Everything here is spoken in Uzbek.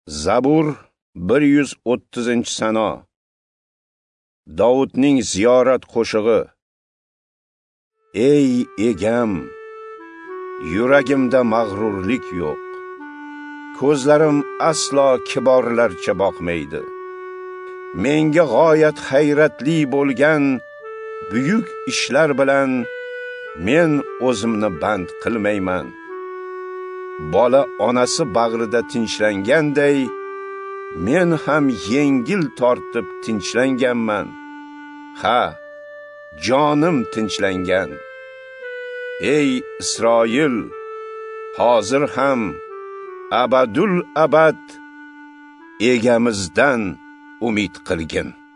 Zabur 130-sano. Davudning ziyorat qo'shig'i. Ey egam, yuragimda mag'rurlik yo'q. Ko'zlarim aslo kiborlarcha boqmaydi. Menga g'oyat hayratli bo'lgan buyuk ishlar bilan men o'zimni band qilmayman. Bola onasi bag'rida tinchlanganday, men ham yengil tortib tinchlanganman. Ha, jonim tinchlangan. Ey Isroil, hozir ham abadul abad egamizdan umid qilgin.